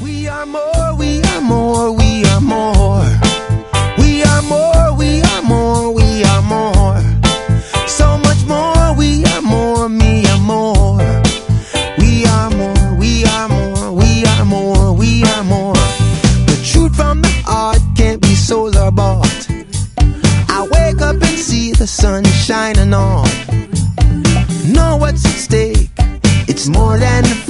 We are more, we are more, we are more. We are more, we are more, we are more. So much more, we are more, me are more. We are more, we are more, we are more, we are more. The truth from the heart can't be sold or bought. I wake up and see the sun shining on. Know what's at stake, it's more than